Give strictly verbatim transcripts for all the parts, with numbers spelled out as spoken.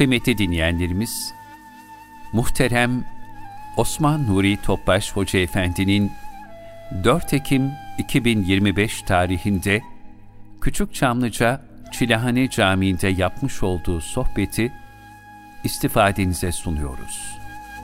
Kıymetli dinleyenlerimiz, muhterem Osman Nuri Topbaş Hoca Efendi'nin dört Ekim iki bin yirmi beş tarihinde Küçükçamlıca Çilehane Camii'nde yapmış olduğu sohbeti istifadenize sunuyoruz.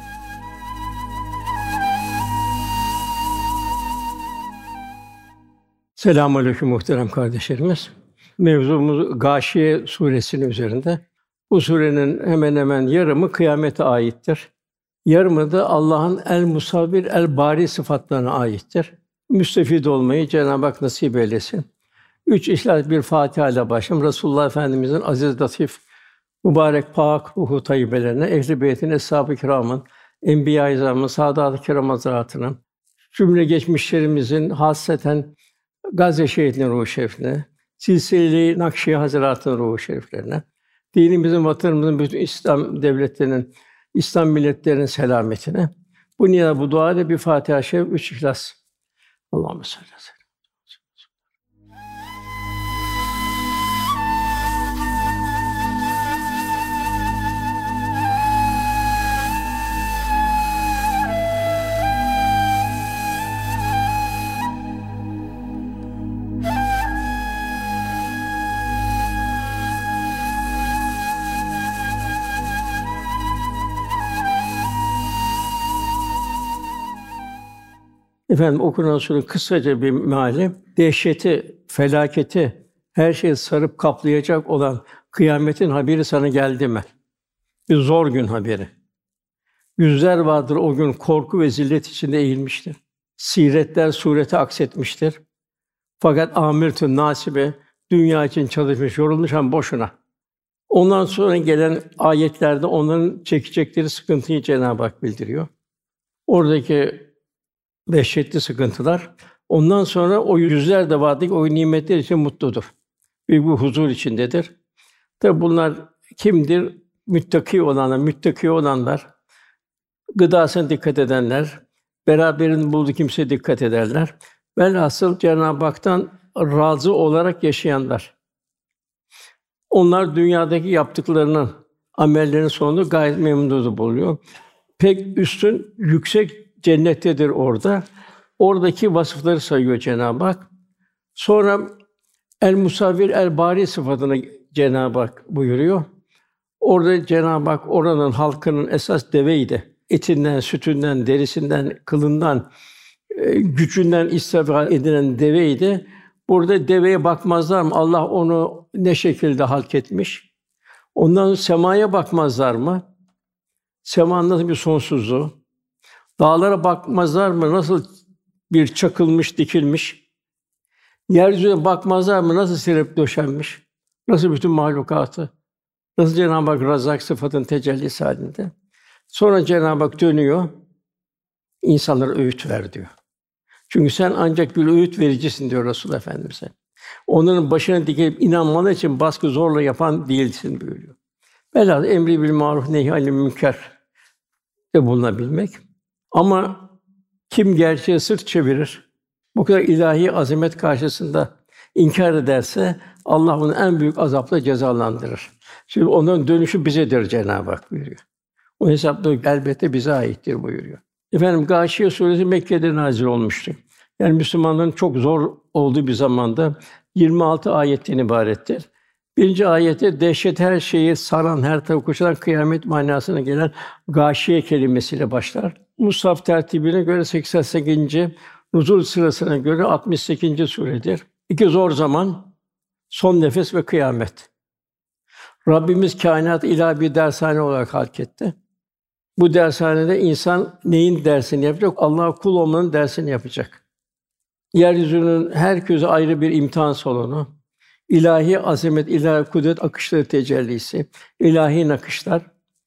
Selamünaleyküm muhterem kardeşlerimiz. Mevzumuz Gâşiye suresinin üzerinde. Bu surenin hemen hemen yarımı kıyamete aittir. Yarımı da Allah'ın el-Musavvir, el-Bari sıfatlarına aittir. Müstefid olmayı Cenab-ı Hak nasip eylesin. Üç İhlas bir Fatiha ile başlayalım. Resulullah Efendimizin aziz, latif, mübarek, pak ruhu tayyibelerine, ehl-i beytin, eshab-ı kiramın, enbiya-i izamın, saadat-ı kiram hazretlerinin, cümle geçmişlerimizin hasreten Gazze şehitlerinin ruhu şerifine, Silsile-i Nakşiye Hazretleri'nin ruhu şeriflerine, dinimizin, vatanımızın, bütün İslam devletlerinin, İslam milletlerinin selametine. Bu niyaz, bu dua ile bir Fatiha-i Şerif, üç İhlas. Allahümme salli aleyhi ve sellem. Efendim okunan sure kısaca bir meali, dehşeti, felaketi, her şeyi sarıp kaplayacak olan kıyametin haberi sana geldi mi? Bir zor gün haberi. Yüzler vardır o gün korku ve zillet içinde eğilmiştir. Siretler surete aksetmiştir. Fakat amiretün nasibe dünya için çalışmış, yorulmuş ama boşuna. Ondan sonra gelen ayetlerde onların çekecekleri sıkıntıyı Cenab-ı Hak bildiriyor. Oradaki dehşetli sıkıntılar. Ondan sonra o yüzler de vardır ki o nimetler için mutludur. Büyük bir huzur içindedir. Tabi bunlar kimdir? Müttaki olanlar, müttaki olanlar, gıdasına dikkat edenler, beraberinde bulduğu kimseye dikkat ederler. Velhasıl Cenab-ı Hak'tan razı olarak yaşayanlar. Onlar dünyadaki yaptıklarının, amellerinin sonunda gayet memnun buluyor. Pek üstün, yüksek cennettedir orada. Oradaki vasıfları sayıyor Cenab-ı Hak. Sonra el-Musavvir, el-Bari sıfatını Cenab-ı Hak buyuruyor. Orada Cenab-ı Hak oranın halkının esas deveydi. Etinden, sütünden, derisinden, kılından, gücünden istifade edilen deveydi. Burada deveye bakmazlar mı? Allah onu ne şekilde halk etmiş? Ondan sonra semaya bakmazlar mı? Semanın nasıl bir sonsuzluğu? Dağlara bakmazlar mı? Nasıl bir çakılmış, dikilmiş? Yeryüzüne bakmazlar mı? Nasıl serip döşenmiş? Nasıl bütün mahlukatı? Nasıl Cenab-ı Hak Razzak sıfatının tecellisi halinde? Sonra Cenab-ı Hak dönüyor, insanlara öğüt ver diyor. Çünkü sen ancak bir öğüt vericisin diyor Resul Efendimiz'e. Onların başına dikilip inanmaları için baskı zorla yapan değilsin buyuruyor. Velhâsıl emri bil maruf nehy anil münker de bulunabilmek. Ama kim gerçeğe sırt çevirir, bu kadar ilahi azamet karşısında inkar ederse Allah onu en büyük azapla cezalandırır. Şimdi onun dönüşü bizedir Cenab-ı Hak buyuruyor. O hesapta elbette bize aittir buyuruyor. Efendim Gâşiye suresi Mekke'de nazil olmuştu. Yani Müslümanların çok zor olduğu bir zamanda yirmi altı ayetten ibarettir. Birinci ayette dehşet her şeyi saran, her tarafı kuşatan kıyamet manasına gelen gâşiye kelimesiyle başlar. Mushaf tertibine göre seksen sekizinci nuzul sırasına göre altmış sekizinci suredir. İki zor zaman, son nefes ve kıyamet. Rabbimiz kainat ilahi bir dershane olarak halk etti. Bu dershanede insan neyin dersini yapacak? Allah'a kul olmanın dersini yapacak. Yeryüzünün herkese ayrı bir imtihan salonu. İlahi azamet, ilahi kudret akışları tecellisi, ilahi nakışlar.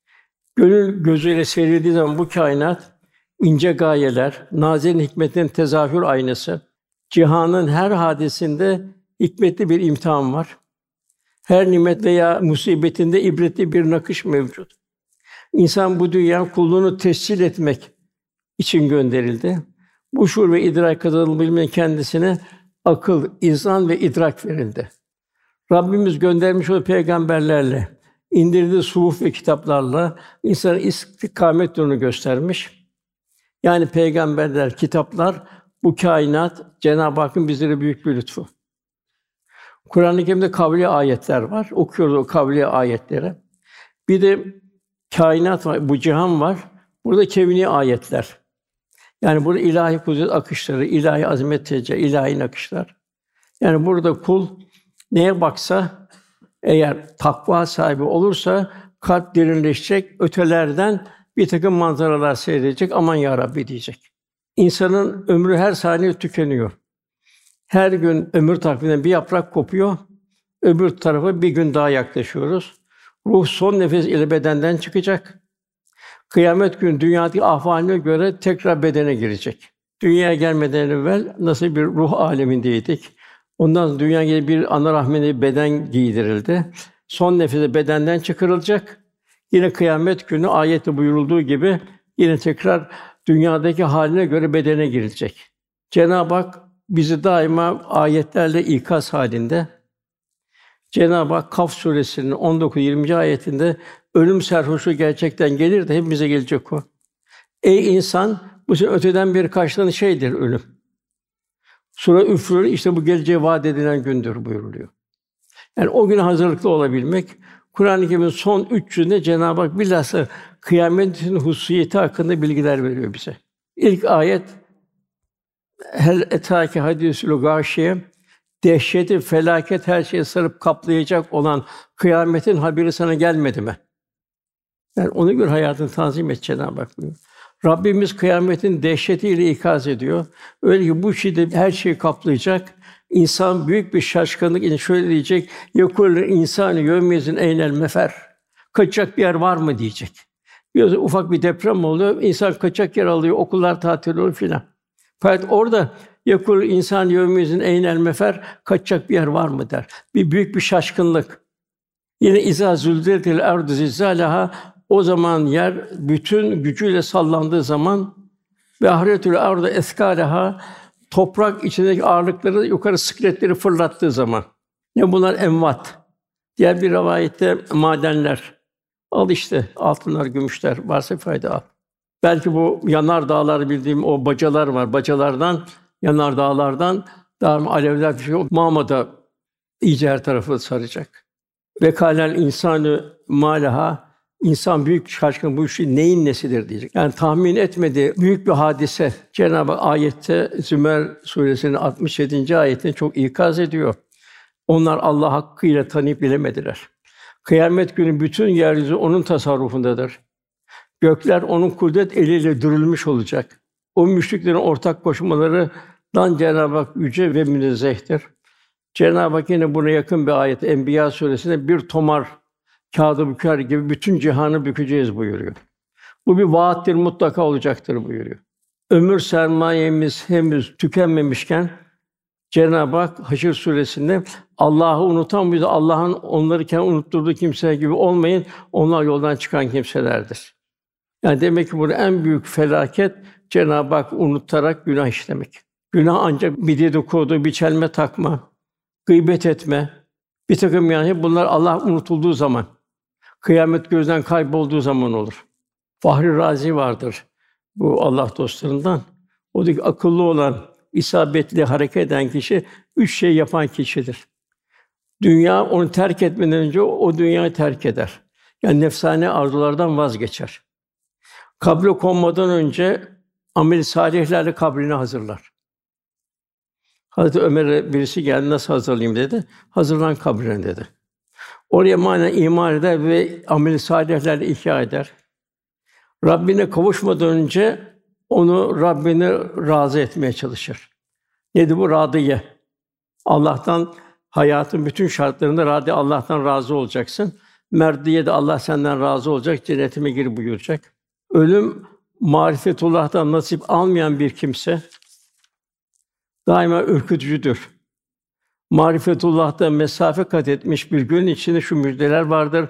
Gönül gözüyle seyredildiği zaman bu kainat ince gayeler, nazerin hikmetinin tezahür aynası. Cihanın her hadisinde hikmetli bir imtihan var. Her nimet veya musibetinde ibretli bir nakış mevcut. İnsan bu dünya kulluğunu tescil etmek için gönderildi. Bu şuur ve idrak kazanılabilmenin kendisine akıl, izan ve idrak verildi. Rabbimiz göndermiş olduğu peygamberlerle indirdiği suhuf ve kitaplarla insanın istikamet yolunu göstermiş. Yani peygamberler, kitaplar, bu kainat Cenab-ı Hakk'ın bizlere büyük bir lütfu. Kur'an-ı Kerim'de kavli ayetler var. Okuyoruz o kavli ayetleri. Bir de kainat var, bu cihan var. Burada kevni ayetler. Yani burada ilahi kudret akışları, ilahi azamet tecelli, ilahi nakışlar. Yani burada kul neye baksa, eğer takva sahibi olursa kalp derinleşecek, ötelerden bir takım manzaralar seyredecek. Aman ya Rabbi diyecek. İnsanın ömrü her saniye tükeniyor. Her gün ömür takviminden bir yaprak kopuyor. Öbür tarafa bir gün daha yaklaşıyoruz. Ruh son nefes ile bedenden çıkacak. Kıyamet günü dünyadaki ahvaline göre tekrar bedene girecek. Dünyaya gelmeden evvel nasıl bir ruh alemindeydik. Ondan sonra dünyaya gelip bir ana rahmine beden giydirildi. Son nefeste bedenden çıkarılacak. Yine kıyamet günü ayette buyurulduğu gibi yine tekrar dünyadaki haline göre bedene girilecek. Cenab-ı Hak bizi daima ayetlerle ikaz halinde. Cenab-ı Hak Kaf suresinin on dokuz yirminci ayetinde ölüm serhoşluğu gerçekten gelir de hepimize gelecek o. Ey insan, bu senin öteden beri karşılanan şeydir ölüm. Sura üfürür, işte bu geleceğe vaat edilen gündür buyuruluyor. Yani o güne hazırlıklı olabilmek, Kur'an-ı Kerim'in son üç yüzünde Cenab-ı Hak bilhassa kıyametin hususiyeti hakkında bilgiler veriyor bize. İlk ayet Hel etâke hadîsül gâşiye, dehşeti, felaket her şeyi sarıp kaplayacak olan kıyametin haberi sana gelmedi mi? Yani ona göre hayatını tanzim et Cenab-ı Hak buyuruyor. Rabbimiz kıyametin dehşetiyle ikaz ediyor. Öyle ki bu şiddet her şeyi kaplayacak. İnsan büyük bir şaşkınlık ile şöyle diyecek: "Yekûlü insânü yevmeyezin eynel mefer." Kaçacak bir yer var mı diyecek. Biraz ufak bir deprem oluyor, insan kaçacak yer alıyor, okullar tatil oluyor filan. Fakat orada yekûlü insânü yevmeyezin eynel mefer, kaçacak bir yer var mı der. Bir büyük bir şaşkınlık. Yine izâ zülziletil erdu zilzâleha, o zaman yer bütün gücüyle sallandığı zaman ve ahretül ardu eskâleha, toprak içindeki ağırlıkları yukarı sikletleri fırlattığı zaman. Ne bunlar? Emvat. Diğer bir rivayette madenler. Al işte altınlar, gümüşler, varsa fayda al. Belki bu yanar dağlar, bildiğim o bacalar var. Bacalardan, yanar dağlardan daha alevler düşüyor. Mağmada iyice her tarafı saracak. Ve kâlel insânü mâleha, insan büyük şaşkın, bu işin neyin nesidir diyecek. Yani tahmin etmediği büyük bir hadise. Cenab-ı Hak ayette Zümer suresinin altmış yedinci ayetinde çok ikaz ediyor. Onlar Allah hakkıyla tanıyıp bilemediler. Kıyamet günü bütün yeryüzü onun tasarrufundadır. Gökler onun kudret eliyle dürülmüş olacak. O müşriklerin ortak koşmalarından Cenab-ı Hak yüce ve münezzehtir. Cenab-ı Hak yine buna yakın bir ayet Enbiya suresinde bir tomar kağıdı büker gibi bütün cihanı bükeceğiz buyuruyor. Bu bir vaattir, mutlaka olacaktır buyuruyor. Ömür sermayemiz henüz tükenmemişken Cenab-ı Hak Haşr suresinde Allah'ı unutan bir de Allah'ın onları kendi unutturduğu kimseler gibi olmayın. Onlar yoldan çıkan kimselerdir. Yani demek ki burada en büyük felaket Cenab-ı Hak unutarak günah işlemek. Günah ancak bir dedikodu, bir çelme takma, gıybet etme, bir takım yani bunlar Allah unutulduğu zaman, kıyamet gözden kaybolduğu zaman olur. Fahri Razi vardır bu Allah dostlarından. O diyor ki akıllı olan, isabetli hareket eden kişi üç şey yapan kişidir. Dünya onu terk etmeden önce o dünyayı terk eder. Yani nefsane arzulardan vazgeçer. Kabre konmadan önce amel-i salihlerle kabrini hazırlar. Hazreti Ömer'e birisi geldi, nasıl hazırlayayım dedi. Hazırlan kabrine dedi. Oraya manen iman eder ve amel-i salihlerle ihya eder. Rabbine kavuşmadan önce onu Rabbine razı etmeye çalışır. Nedir bu? Râdiye. Allah'tan hayatın bütün şartlarında râdi, Allah'tan razı olacaksın. Merdiye de Allah senden razı olacak, cennetime gir buyuracak. Ölüm marifetullah'tan nasip almayan bir kimse daima ürkütücüdür. Marifetullah'ta mesafe kat etmiş bir gün içinde şu müjdeler vardır.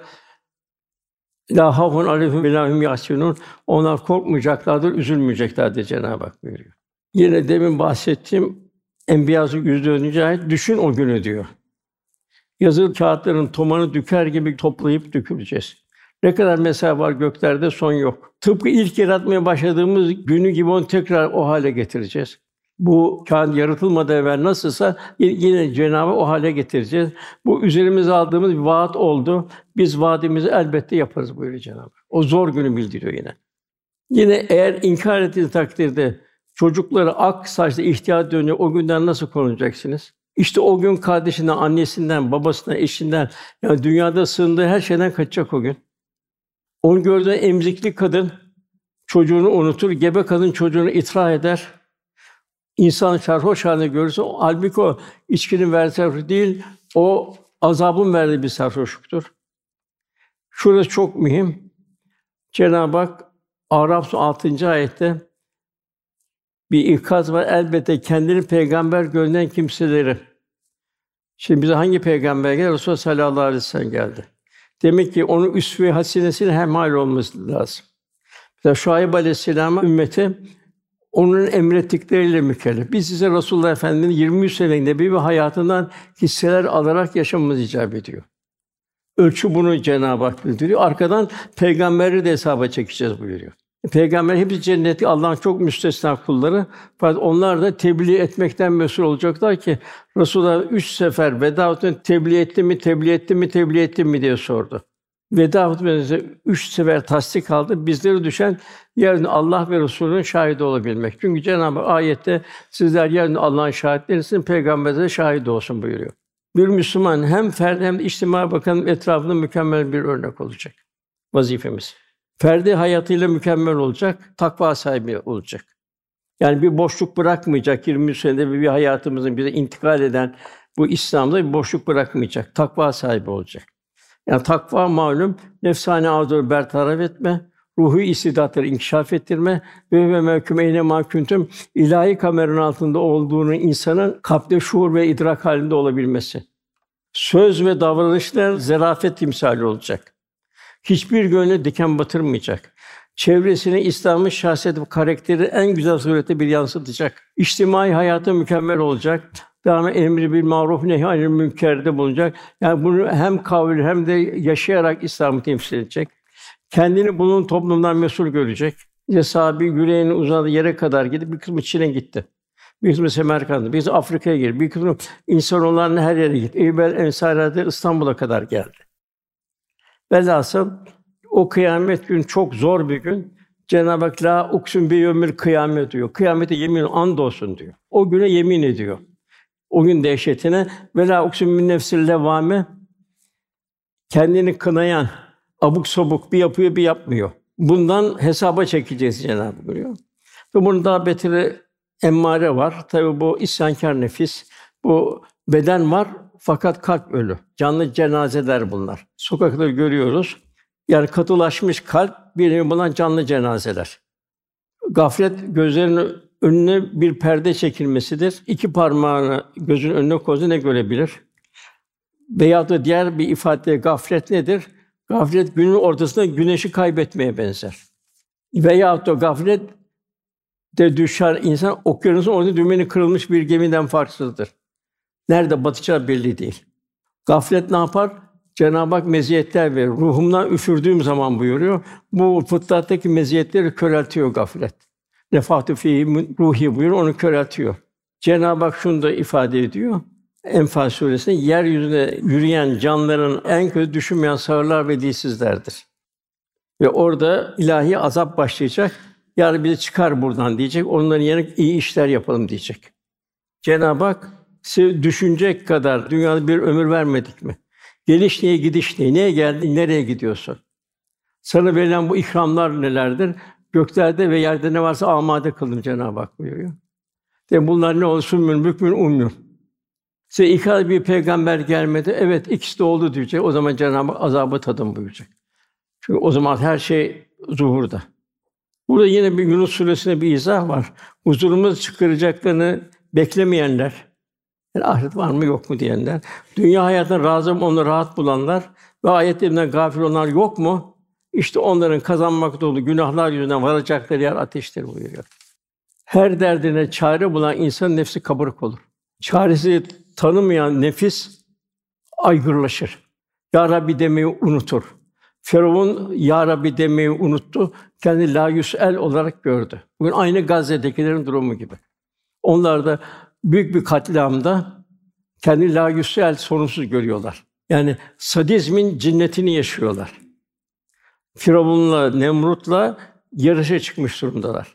La havfun aleyhim ve la hum yahzunun. Onlar korkmayacaklardır, üzülmeyeceklerdir Cenab-ı Hak buyuruyor. Yine demin bahsettiğim Enbiya yüz dördüncü ayet düşün o günü diyor. Yazılı kağıtların tomanı döker gibi toplayıp döküleceğiz. Ne kadar mesafe var göklerde son yok. Tıpkı ilk yaratmaya başladığımız günü gibi onu tekrar o hale getireceğiz. Bu kâin yaratılmadan evvel nasılsa yine Cenab-ı o hale getireceğiz. Bu üzerimize aldığımız bir vaat oldu. Biz vaadimizi elbette yaparız buyuruyor Cenab-ı Hak. O zor günü bildiriyor yine. Yine eğer inkar ettiğiniz takdirde çocukları ak saçlı ihtiyar dönüyor, o günden nasıl korunacaksınız? İşte o gün kardeşinden, annesinden, babasından, eşinden, yani dünyada sığındığı her şeyden kaçacak o gün. Onu gördüğü emzikli kadın çocuğunu unutur, gebe kadın çocuğunu itra eder. İnsan sarhoş halinde görürse, halbuki o içkinin verdiği sarhoş değil, o azabın verdiği bir sarhoşluktur. Şurası çok mühim. Cenab-ı Hak A'raf altıncı ayette bir ikaz var. Elbette kendini peygamber gönderen kimseleri. Şimdi bize hangi peygamber geldi? Resulullah sallallahu aleyhi ve sellem geldi. Demek ki onun üsve-i hasenesine hemhâl olması lazım. Mesela Şuayb aleyhisselâm'a ümmeti onun emrettikleriyle mükellef. Biz size Resulullah Efendimiz'in yirmi üç senelik nebevi hayatından hisseler alarak yaşamamız icap ediyor. Ölçü bunu Cenab-ı Hak bildiriyor. Arkadan peygamberleri de hesaba çekeceğiz buyuruyor. Peygamber hepsi cennetlik, Allah'ın çok müstesna kulları. Fakat onlar da tebliğ etmekten mesul olacaklar ki Resulullah üç sefer veda hutbesinde tebliğ etti mi, tebliğ etti mi, tebliğ etti mi diye sordu. Veda hutbesinde üç sefer tasdik aldı. Bizlere düşen yarın Allah ve Resulü'nün şahidi olabilmek. Çünkü Cenab-ı Hak ayette sizler yarın Allah'ın şahitlerisiniz, peygamber de şahit olsun buyuruyor. Bir Müslüman hem ferd hem de içtimai bakımdan etrafında mükemmel bir örnek olacak. Vazifemiz. Ferdi hayatıyla mükemmel olacak, takva sahibi olacak. Yani bir boşluk bırakmayacak. yirmi senede bir hayatımızın bize intikal eden bu İslam'da bir boşluk bırakmayacak. Takva sahibi olacak. Yani takva malum nefsani arzuları bertaraf etme, ruhu istidatları inkişaf ettirme ve ve mevkûm eyne mâ kuntum ilahi kameranın altında olduğunu insanın kalpte şuur ve idrak halinde olabilmesi. Söz ve davranışlar zarafet timsali olacak. Hiçbir gönlüne diken batırmayacak. Çevresine İslam'ın şahsiyet ve karakteri en güzel surette bir yansıtacak. İçtimai hayatı mükemmel olacak. Daima emri bil maruf nehy anil münkerde bulunacak. Yani bunu hem kavli hem de yaşayarak İslam'ı temsil edecek. Kendini bunun toplumdan mesul görecek. İşte sahabe yüreğinin uzadığı yere kadar gidip bir kısmı Çin'e gitti. Bir kısmı Semerkant'a, bir kısmı Afrika'ya girdi. Bir kısmı insanoğullarının her yere gitti. Eybel Ensari'de İstanbul'a kadar geldi. Velhasıl o kıyamet gün çok zor bir gün. Cenab-ı Hak la uksun bi yevmil kıyamet diyor. Kıyamete yemin andolsun diyor. O güne yemin ediyor. O gün dehşetine ve la uksun bin nefsil levvame kendini kınayan, abuk sabuk bir yapıyor, bir yapmıyor. Bundan hesaba çekeceğiz Cenab-ı Hak buyuruyor. Ve bunun daha beteri emmare var. Tabii bu isyankâr nefis, bu beden var fakat kalp ölü. Canlı cenazeler bunlar. Sokakta görüyoruz. Yani katılaşmış kalp, bir nevi bunlar canlı cenazeler. Gaflet gözlerinin önüne bir perde çekilmesidir. İki parmağını gözün önüne koyduğunda ne görebilir? Veyahut da diğer bir ifade gaflet nedir? Gaflet günün ortasında güneşi kaybetmeye benzer. Veyahut da gaflet de düşer insan okyanusun orada dümeni kırılmış bir gemiden farksızdır. Nerede batacağı belli değil. Gaflet ne yapar? Cenab-ı Hak meziyetler verir. Ruhumdan üfürdüğüm zaman buyuruyor. Bu fıtrattaki meziyetleri köreltiyor gaflet. Nefâtu fîhî ruhî buyuruyor, onu köreltiyor. Cenab-ı Hak şunu da ifade ediyor. Enfâl Sûresi'nde yeryüzünde yürüyen canlıların en kötü düşünmeyen sağırlar ve dilsizlerdir. Ve orada ilahi azap başlayacak. Yarın bizi çıkar buradan diyecek. Onların yerine iyi işler yapalım diyecek. Cenab-ı Hak size düşünecek kadar dünyada bir ömür vermedik mi? Geliş neye, gidiş neye? Neye geldin, nereye gidiyorsun? Sana verilen bu ikramlar nelerdir? Göklerde ve yerde ne varsa amade kılın Cenab-ı Hak buyuruyor. De bunlar ne olsun mün mükmün umyun. Size ikaz bir peygamber gelmedi. Evet ikisi de oldu diyecek. O zaman Cenab-ı Hak azabı tadın buyuracak. Çünkü o zaman her şey zuhurda. Burada yine bir Yunus Sûresi'nde bir izah var. Huzurumuz çıkaracaklarını beklemeyenler, yani ahiret var mı yok mu diyenler, dünya hayatına razı onu rahat bulanlar ve ayetlerinden gafil olanlar yok mu? İşte onların kazanmakta olduğu günahlar yüzünden varacakları yer ateştir buyuruyor. Her derdine çare bulan insanın nefsi kabarık olur. Çaresi tanımayan nefis aygırlaşır. Ya Rabbi demeyi unutur. Firavun Ya Rabbi demeyi unuttu. Kendini la yüs'el olarak gördü. Bugün aynı Gazze'dekilerin durumu gibi. Onlar da büyük bir katliamda kendini la yüs'el sorunsuz görüyorlar. Yani sadizmin cinnetini yaşıyorlar. Firavun'la, Nemrut'la yarışa çıkmış durumdalar.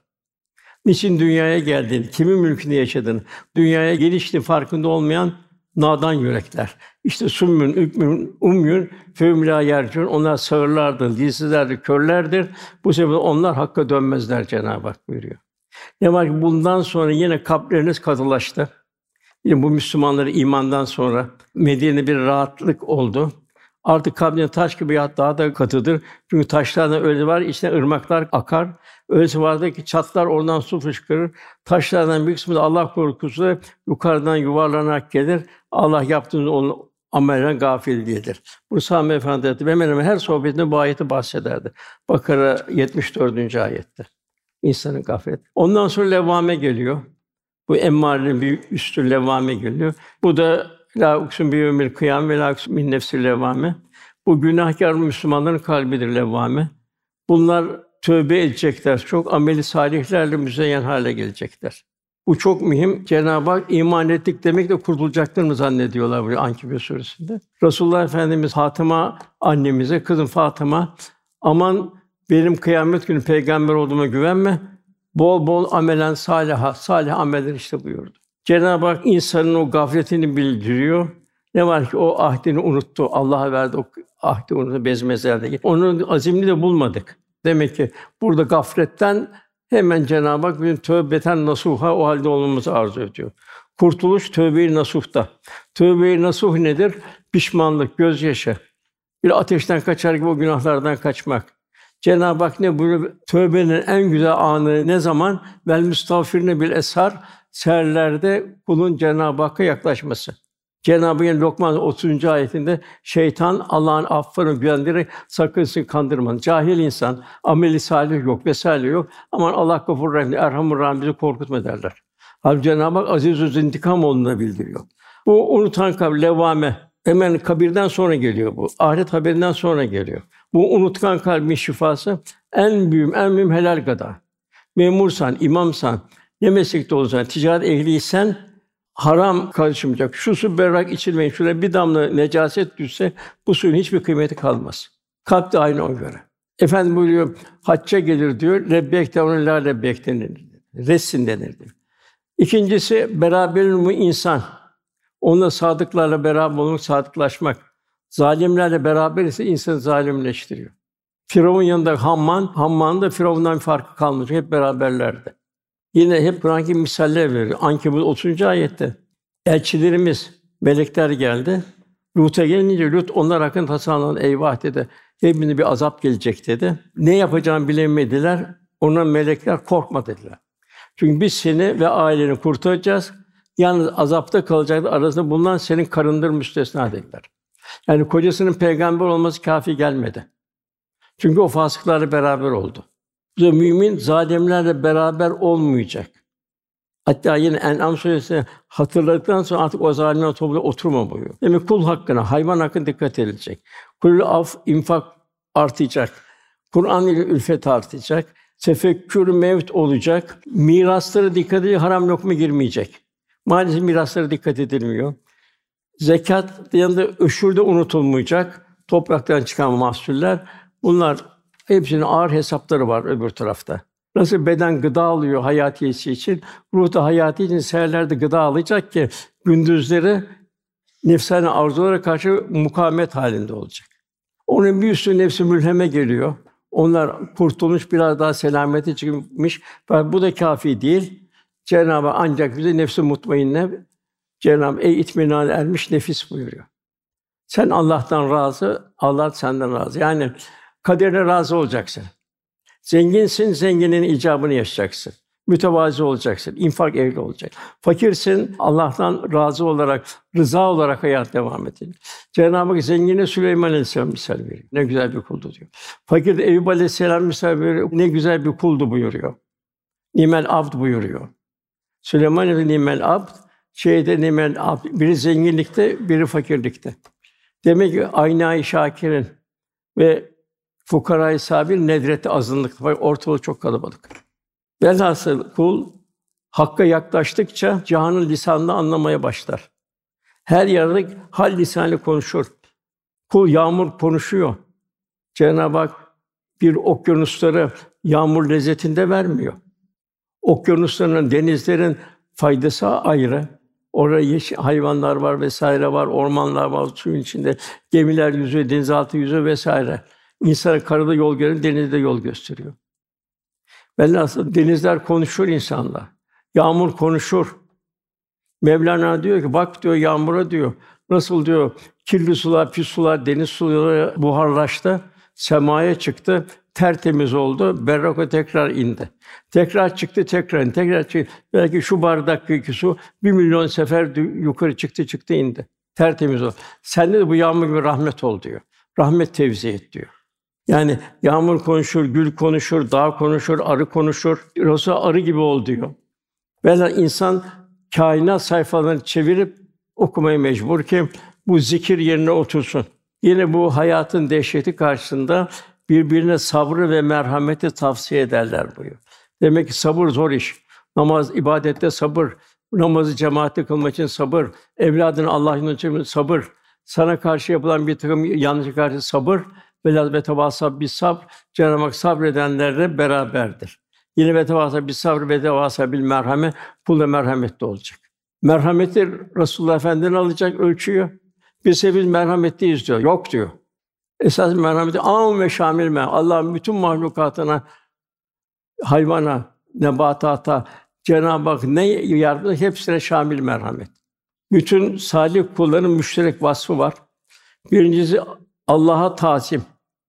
Niçin dünyaya geldiğini, kimin mülkünde yaşadığını, dünyaya gelişini farkında olmayan nadan yürekler. İşte summün, ükmün, umyun, fehum lâ yerciûn. Onlar sağırlardır, dilsizlerdir, körlerdir. Bu sebeple onlar hakka dönmezler Cenab-ı Hak buyuruyor. Ne var ki bundan sonra yine kalpleriniz katılaştı. Yine bu Müslümanları imandan sonra Medine'de bir rahatlık oldu. Artık kalbine taş gibi yat daha da katıdır. Çünkü taşlardan öyle var, içine ırmaklar akar. Öylesi vardır ki çatlar oradan su fışkırır. Taşlardan bir kısmı da Allah korkusu yukarıdan yuvarlanarak gelir. Allah yaptığınız onun amelden gafil değildir. Bu Sami Efendi Hazretleri hemen hemen her sohbetinde bu ayeti bahsederdi. Bakara yetmiş dördüncü ayette. İnsanın gaflet. Ondan sonra levvame geliyor. Bu emmarenin bir üstü levvame geliyor. Bu da la uksun bi yevmil kıyam ve la uksun min nefsil levvame. Bu günahkar Müslümanların kalbidir levvame. Bunlar tövbe edecekler. Çok ameli salihlerle müzeyyen hale gelecekler. Bu çok mühim. Cenab-ı Hak iman ettik demek de kurtulacaklarını zannediyorlar bu Ankebut suresinde. Resulullah Efendimiz Fatıma annemize, kızım Fatıma, aman benim kıyamet günü peygamber olduğuma güvenme. Bol bol amelen saliha, salih ameller işte buyurdu. Cenab-ı Hak insanın o gafletini bildiriyor. Ne var ki o ahdini unuttu. Allah'a verdi o ahdi unuttu bezmezlerde. Onun azimini de bulmadık. Demek ki burada gafletten hemen Cenab-ı Hak bizim tövbeten nasuha o halde olmamızı arzu ediyor. Kurtuluş tövbe-i nasuh'ta. Tövbe-i nasuh nedir? Pişmanlık, gözyaşı. Bir ateşten kaçar gibi o günahlardan kaçmak. Cenab-ı Hak ne buyuruyor? Tövbenin en güzel anı ne zaman? Vel müstağfirine bil eshar. Seherlerde kulun Cenab-ı Hakk'a yaklaşması. Cenab-ı Hak Lokman otuzuncu ayetinde şeytan Allah'ın affını güvendirerek sakın sizi kandırmayın. Cahil insan, ameli salih yok vesaire yok. Aman Allah Gafur Rahim, Erhamur Rahim bizi korkutma derler. Halbuki Cenab-ı Hak Azizüz İntikam olduğunu bildiriyor. Bu unutan kalp levvame hemen kabirden sonra geliyor bu. Ahiret haberinden sonra geliyor. Bu unutkan kalbin şifası en büyük, en mühim helal gıda. Memursan, imamsan, ne meslekte olursan, ticaret ehliysen haram karışmayacak. Şu su berrak içilmeyin. Şuraya bir damla necaset düşse bu suyun hiçbir kıymeti kalmaz. Kalp de aynı o göre. Efendim buyuruyor, hacca gelir diyor. Lebbeyk de ona la lebbeyk denir. Ressin denir diyor. İkincisi beraberül insan. Onunla sadıklarla beraber olmak, sadıklaşmak. Zalimlerle beraber ise insanı zalimleştiriyor. Firavun yanında Hamman, Hamman'ın da Firavun'dan bir farkı kalmayacak. Hep beraberlerdi. Yine hep Kur'an-ı Kerim misaller veriyor. Ankebut otuzuncu ayette elçilerimiz, melekler geldi. Lut'a gelince Lut onlar hakkında tasalandı. Eyvah dedi. Hepine bir azap gelecek dedi. Ne yapacağını bilemediler. Ona melekler korkma dediler. Çünkü biz seni ve aileni kurtaracağız. Yalnız azapta kalacaklar. Arasında bulunan senin karındır müstesna dediler. Yani kocasının peygamber olması kâfi gelmedi. Çünkü o fasıklarla beraber oldu. Bu mümin zalimlerle beraber olmayacak. Hatta yine En'am suresinde hatırladıktan sonra artık o zalimler topluluğuna oturma buyuruyor. Demek kul hakkına, hayvan hakkına dikkat edilecek. Kul af, infak artacak. Kur'an ile ülfet artacak. Tefekkür mevt olacak. Miraslara dikkat edilecek, haram lokma girmeyecek. Maalesef miraslara dikkat edilmiyor. Zekat yanında öşürde unutulmayacak. Topraktan çıkan mahsuller. Bunlar hepsinin ağır hesapları var öbür tarafta. Nasıl beden gıda alıyor hayatiyeti için, ruh da hayatı için seherlerde gıda alacak ki gündüzleri nefsane arzulara karşı mukavemet halinde olacak. Onun bir üstü nefsi mülheme geliyor. Onlar kurtulmuş, biraz daha selamete çıkmış. Fakat bu da kâfi değil. Cenab-ı Hak ancak bize nefsi mutmainne, Cenab-ı ey itminâne ermiş nefis buyuruyor. Sen Allah'tan razı, Allah senden razı. Yani kaderine razı olacaksın. Zenginsin, zenginin icabını yaşayacaksın. Mütevazı olacaksın, infak ehli olacaksın. Fakirsin, Allah'tan razı olarak, rıza olarak hayat devam edin. Cenab-ı Hak zengine Süleyman Aleyhisselam misal veriyor. Ne güzel bir kuldu diyor. Fakir de Eyüp Aleyhisselam misal veriyor. Ne güzel bir kuldu buyuruyor. Nimel abd buyuruyor. Süleyman Aleyhisselam nimel abd, şeyde nimel abd. Biri zenginlikte, biri fakirlikte. Demek ki aynâ-i şâkirin ve fukara-i sabir nedret azınlık var. Ortalık çok kalabalık. Velhasıl kul Hakk'a yaklaştıkça cihanın lisanını anlamaya başlar. Her yerde hal lisanı konuşur. Kul yağmur konuşuyor. Cenab-ı Hak bir okyanusları yağmur lezzetinde vermiyor. Okyanusların, denizlerin faydası ayrı. Orada yeşil hayvanlar var vesaire var, ormanlar var suyun içinde, gemiler yüzüyor, denizaltı yüzüyor vesaire. İnsan karada yol görür, denizde yol gösteriyor. Velhasıl denizler konuşur insanla. Yağmur konuşur. Mevlana diyor ki, bak diyor yağmura diyor. Nasıl diyor, kirli sular, pis sular, deniz suları buharlaştı, semaya çıktı, tertemiz oldu, berrak tekrar indi. Tekrar çıktı, tekrar indi, tekrar çıktı. Belki şu bardaktaki su bir milyon sefer yukarı çıktı, çıktı indi. Tertemiz oldu. Sende de bu yağmur gibi rahmet ol diyor. Rahmet tevzi et diyor. Yani yağmur konuşur, gül konuşur, dağ konuşur, arı konuşur. Resul arı gibi ol diyor. Velhâsıl insan kainat sayfalarını çevirip okumaya mecbur ki bu zikir yerine otursun. Yine bu hayatın dehşeti karşısında birbirine sabrı ve merhameti tavsiye ederler buyuruyor. Demek ki sabır zor iş. Namaz, ibadette sabır, namazı cemaatle kılmak için sabır, evladını Allah yolunda için sabır, sana karşı yapılan bir takım yanlışa karşı sabır, velâ ve tevâsâ bis sabr. Cenab-ı Hak sabredenlerle beraberdir. Yine ve tevâsâ bis sabr ve tevâsâ bil merhame, kul da merhametli olacak. Merhameti Resulullah Efendimiz'den alacak ölçüyü. Biz hepimiz merhametliyiz diyor. Yok diyor. Esas merhameti âm ve şamil me. Allah'ın bütün mahlukatına, hayvana, nebatata Cenab-ı Hak ne yardımı hepsine şamil merhamet. Bütün salih kulların müşterek vasfı var. Birincisi Allah'a tazim,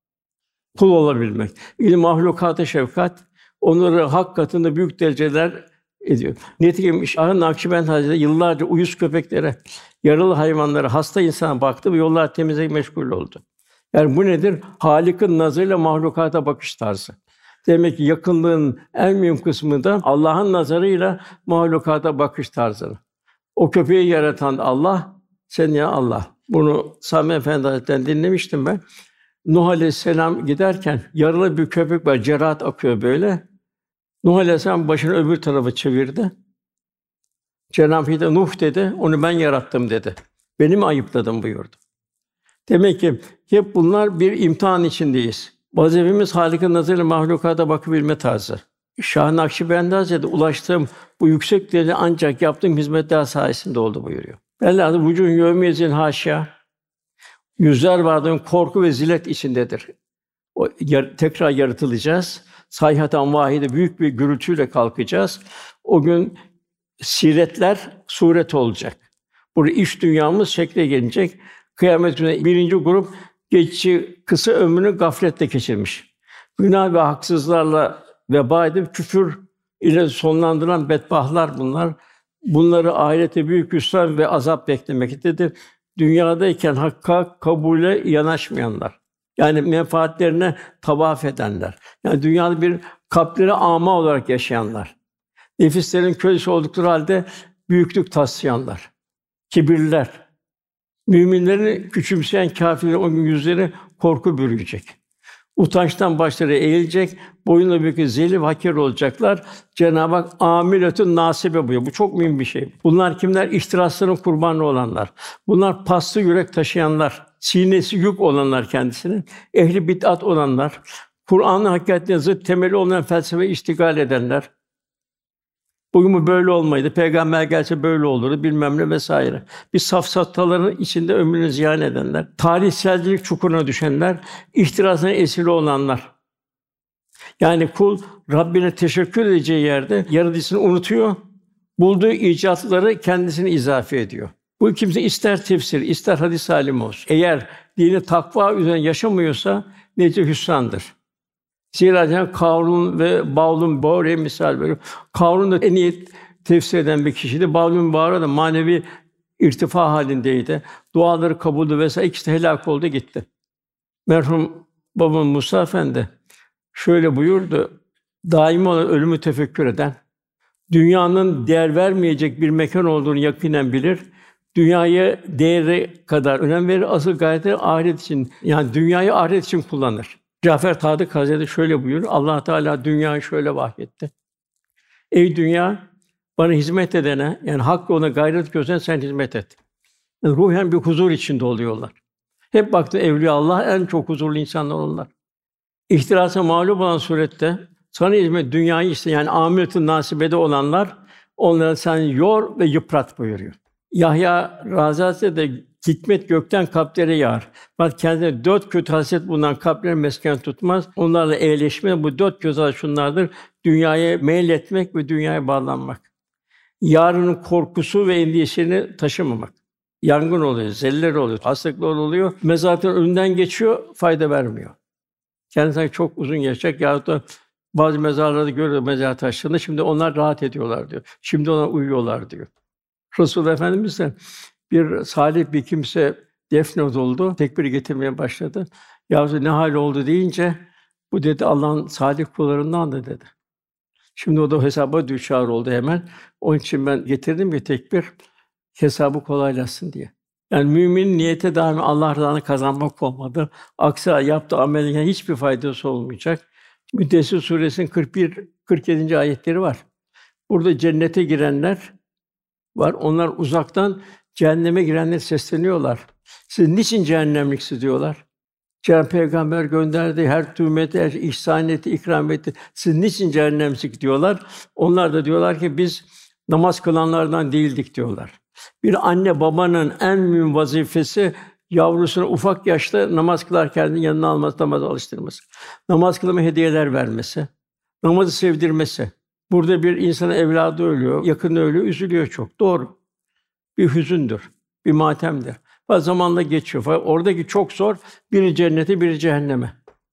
kul olabilmek. İlim mahlukata şefkat, onları hak katında büyük dereceler ediyor. Nitekim Şah-ı Nakşibend Hazretleri yıllarca uyuz köpeklere, yaralı hayvanlara, hasta insana baktı ve yollar temizlemekle meşgul oldu. Yani bu nedir? Halik'in nazarıyla mahlukata bakış tarzı. Demek ki yakınlığın en mühim kısmı da Allah'ın nazarıyla mahlukata bakış tarzı. O köpeği yaratan Allah, sen ya Allah. Bunu Sami Efendi Hazretleri'nden dinlemiştim ben. Nuh Aleyhisselam giderken yaralı bir köpek var, cerahat akıyor böyle. Nuh Aleyhisselam başını öbür tarafa çevirdi. Cenab-ı Hak Nuh dedi, onu ben yarattım dedi. Beni mi ayıpladın buyurdu. Demek ki hep bunlar bir imtihan içindeyiz. Vazifemiz Halik'in nazarıyla mahlukata bakabilme tarzı. Şah-ı Nakşibend Hazretleri ulaştığım bu yüksek derece ancak yaptığım hizmetler sayesinde oldu buyuruyor. Velhâsıl vücûhun yevmiyezin hâşiâ. Yüzler varlığın korku ve zillet içindedir. O yar, tekrar yaratılacağız. Sayhatan vahide büyük bir gürültüyle kalkacağız. O gün siretler suret olacak. Burada iş dünyamız şekle gelecek. Kıyamet günü birinci grup geçici kısa ömrünü gafletle geçirmiş. Günah ve haksızlarla veba edip küfür ile sonlandıran bedbahtlar bunlar. Bunları ahirete büyük hüsran ve azap beklemektedir. Dünyadayken hakka kabule yanaşmayanlar. Yani menfaatlerine tavaf edenler. Yani dünyada bir kalpleri âmâ olarak yaşayanlar. Nefislerin kölesi oldukları halde büyüklük taslayanlar. Kibirliler. Müminleri küçümseyen kâfirlerin o gün yüzleri korku bürüyecek. Utançtan başları eğilecek, boyunla bükük zelil ve hakir olacaklar. Cenab-ı Hak âmiletün nâsibe buyuruyor. Bu çok mühim bir şey. Bunlar kimler? İhtirasların kurbanı olanlar. Bunlar paslı yürek taşıyanlar, sinesi yük olanlar kendisinin, ehli bid'at olanlar, Kur'an-ın hakikatine zıt temeli olmayan felsefe iştigal edenler. Bugün bu böyle olmaydı. Peygamber gelse böyle olurdu bilmem ne vesaire. Bir safsataların içinde ömrünü ziyan edenler, tarihselcilik çukuruna düşenler, ihtirasına esir olanlar. Yani kul Rabbine teşekkür edeceği yerde yaratıcısını unutuyor. Bulduğu icatları kendisine izafe ediyor. Bu kimse ister tefsir, ister hadis alimi olsun. Eğer dini takva üzerine yaşamıyorsa nece hüsrandır. Zira Cenab-ı Kârûn ve Bâlûn Bâre'ye misal veriyor. Kârûn da en iyi tefsir eden bir kişiydi. Bâlûn Bâre de manevi irtifa halindeydi. Duaları kabulü vesaire ikisi de helak oldu gitti. Merhum babam Musa Efendi şöyle buyurdu: daimi olarak ölümü tefekkür eden, dünyanın değer vermeyecek bir mekan olduğunu yakinen bilir, Dünyaya değeri kadar önem verir, asıl gayeti ahiret için, yani dünyayı ahiret için kullanır. Cafer Sadık Hazretleri şöyle buyurur, Allah Teala dünyayı şöyle vahyetti. Ey dünya, bana hizmet edene, yani hak yoluna gayret gösteren sen hizmet et. Yani ruhen bir huzur içinde oluyorlar. Hep baktı evliya Allah en çok huzurlu insanlar onlar. İhtirasa mağlup olan surette sana hizmet dünyayı işte yani âmiletün nâsibede olanlar onları sen yor ve yıprat buyuruyor. Yahya Razi Hazretleri de hikmet gökten kalplere yağar. Bak kendine dört kötü hasret bulunan kalpleri mesken tutmaz. Onlarla eğleşme bu dört kötü hasret şunlardır. Dünyaya meyletmek ve dünyaya bağlanmak. Yarının korkusu ve endişesini taşımamak. Yangın oluyor, zeller oluyor, hastalıklar oluyor. Mezarlıktan önünden geçiyor, fayda vermiyor. Kendisi çok uzun yaşayacak yahut da bazı mezarlarda görüyor mezar taşlarında. Şimdi onlar rahat ediyorlar diyor. Şimdi onlar uyuyorlar diyor. Resulullah Efendimiz de bir salih bir kimse defnedildi. Tekbir getirmeye başladı. Ya ne hal oldu deyince bu dedi Allah'ın salih kullarındandı dedi. Şimdi o da hesaba düçar oldu hemen. Onun için ben getirdim bir tekbir hesabı kolaylaşsın diye. Yani müminin niyete daima Allah rızasını kazanmak olmadı. Aksi yaptığı amelin hiçbir faydası olmayacak. Müddessir suresinin kırk bir kırk yedinci ayetleri var. Burada cennete girenler var. Onlar uzaktan cehenneme girenler sesleniyorlar. Siz niçin cehennemliksiniz diyorlar. Cenab-ı Peygamber gönderdi, her tümete her ihsan etti, ikram etti. Siz niçin cehennemsik diyorlar. Onlar da diyorlar ki biz namaz kılanlardan değildik diyorlar. Bir anne babanın en mühim vazifesi yavrusunu ufak yaşta namaz kılarken yanına alması, namaz alıştırması. Namaz kılma hediyeler vermesi, namazı sevdirmesi. Burada bir insanın evladı ölüyor, yakını ölüyor, üzülüyor çok. Doğru. Bir hüzündür, bir matemdir. Fakat zamanla geçiyor. Fakat oradaki çok zor, biri cennete, biri cehenneme.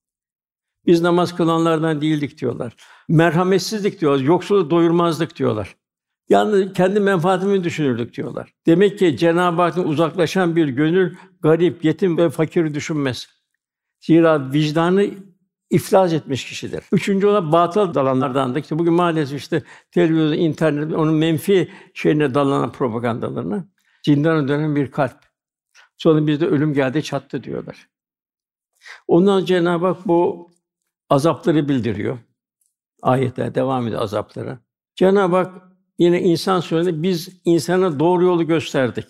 Biz namaz kılanlardan değildik diyorlar. Merhametsizlik diyorlar, yoksulu doyurmazdık diyorlar. Yalnız kendi menfaatimi düşünürdük diyorlar. Demek ki Cenab-ı Hak'tan uzaklaşan bir gönül garip, yetim ve fakiri düşünmez. Zira vicdanı iflas etmiş kişidir. Üçüncü olarak batıl dalanlardan da işte bugün maalesef işte televizyon, internet onun menfi şeyine dalanan propagandalarına zindana dönen bir kalp. Sonra bizde ölüm geldi çattı diyorlar. Ondan Cenab-ı Hak bu azapları bildiriyor. Ayetler devam ediyor azaplara. Cenab-ı Hak yine insan suresi biz insana doğru yolu gösterdik.